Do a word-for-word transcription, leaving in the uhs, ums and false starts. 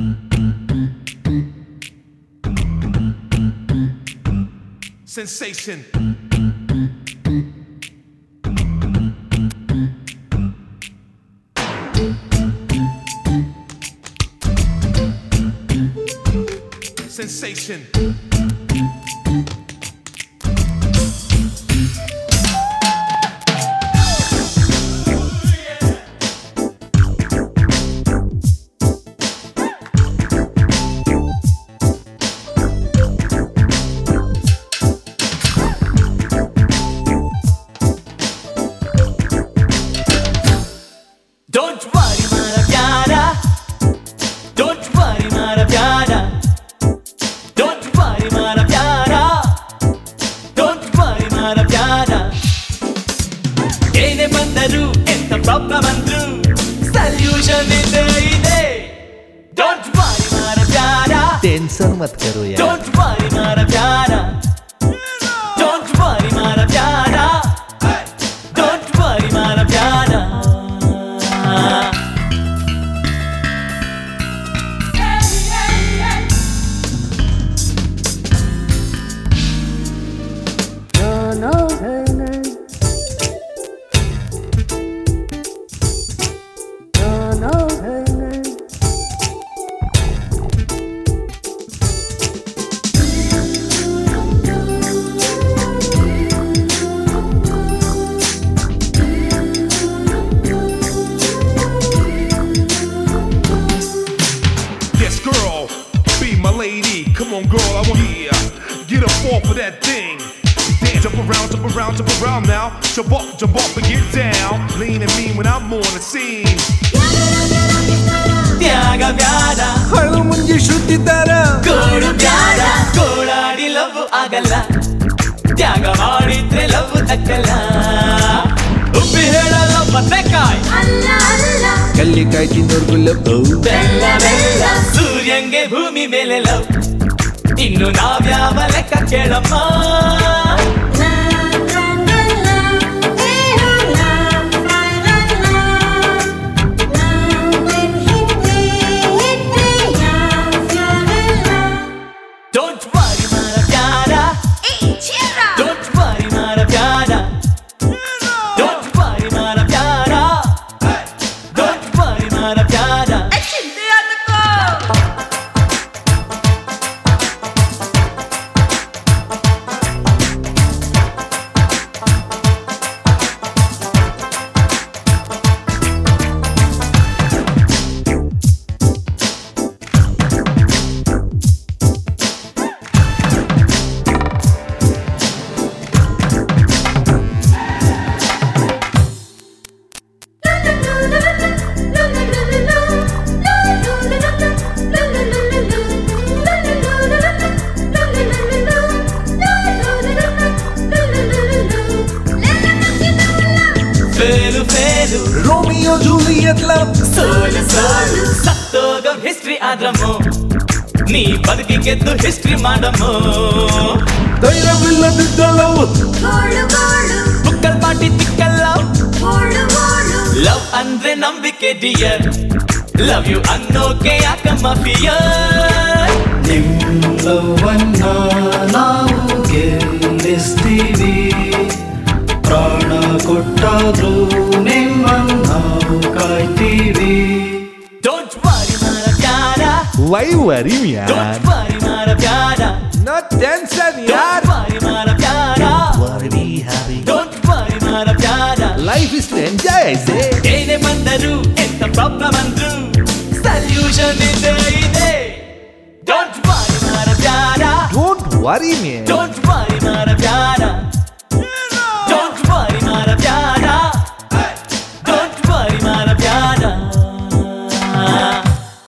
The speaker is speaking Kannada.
Sensation. Sensation. Don't worry mara pyara, don't worry mara pyara, don't worry mara pyara, don't worry mara pyara. Ene bandaru enta problem andru solution ide ide. Don't worry mara pyara, tension मत करो यार. don't worry mara pyara, don't worry mara pyara, don't worry mara pyara. Yes, girl, be my lady. Come on, girl, I want you. Get up off of that thing. Dance, jump around, jump around, jump around now. Jump up, jump up and get down. Lean and mean when I'm on the scene. ತ್ಯಾಗ ಬ್ಯಾಡ ಹಳು ಮುಂಜಿ ಶುದ್ಧಿದ್ದಾರ ಗೋಡು ಬ್ಯಾಡ ಗೋಳಾಡಿ ಲವ್ ಆಗಲ್ಲ ತ್ಯಾಗ ಮಾಡಿದ್ರೆ ಲವ್ ದಕ್ಕಲ್ಲ ಉಪ್ಪಿ ಹೇಳಲ್ಲ ಬದನೆಕಾಯ್ ಅಲ್ಲ ಅಲ್ಲ ಕಲ್ಲಿಕಾಯಿ ತಿನ್ನೋರ್ಗು ಲವ್ ಬೆಲ್ಲ ಬೆಲ್ಲ ಸೂರ್ಯಂಗೆ ಭೂಮಿ ಮೇಲೆ ಲವ್ ಇನ್ನು ನಾವ್ಯಾವ ಲೆಕ್ಕ ಕೇಳಮ್ಮ Don't worry mara pyara, ಏ ಚಿರಾ don't worry mara pyara, don't worry mara pyara, don't worry mara pyara. ಚಿಂತೆ ಅದಕ್ಕೋ fail fail Romeo Juliet love ಸೋಲು ಸೋಲು ಸತ್ತೋಗೋ ಹಿಸ್ಟ್ರಿ ಆದ್ರಮ್ಮು ನೀ ಬದುಕಿ ಗೆದ್ದು ಹಿಸ್ಟ್ರಿ ಮಾಡಮ್ಮು ಧೈರ್ಯವಿಲ್ಲದಿದ್ದ ಲವ್ ಗೋಳು ಗೋಳು ಬುಕ್ಕಲ್ ಪಾಟಿ ತಿಕ್ಕಲ್ಲ ಗೋಳು ಗೋಳು ಲವ್ ಅಂದ್ರೆ ನಂಬಿಕೆ ಡಿಯರ್ ಲವ್ ಯು ಅನ್ನೋಕೆ ಯಾಕಮ್ಮ ಫಿಯರ್ ನಿಮ್ಮವನ್ನ ನಾವು ಗೆಲ್ಲಿಸ್ತೀವಿ ಪ್ರಾಣ ಕೊಟ್ಟಾದ್ರೂ ನಿಮ್ಮನ್ನ ನಾವು ಕಾಯ್ತೀವಿ. ಡೋಂಟ್ ವರಿ ಮಾರ ಪ್ಯಾರ ವೈ ವರಿ ಡೋಂಟ್ ಯಾರ್ ವರಿ ಮಾರ ಪ್ಯಾರ ನೋ ಟೆನ್ಷನ್ ಡೋಂಟ್ ಯಾರ್ ವರಿ ಮಾರ ಪ್ಯಾರ worry be happy don't worry ಮಾರ ಪ್ಯಾರ life is to enjoy I say ಏನೇ ಬಂದರು ಎಂತ ಪ್ರಾಬ್ಲಮ್ ಅಂದ್ರು ಸಲ್ಯೂಷನ್ ಇದೆ ಇದೆ ಡೋಂಟ್ ವರಿ ಮಾರ ಪ್ಯಾರ ಡೋಂಟ್ ವರಿ ಮೇ ಡೋಂಟ್ ವರಿ ಮಾರ ಪ್ಯಾರ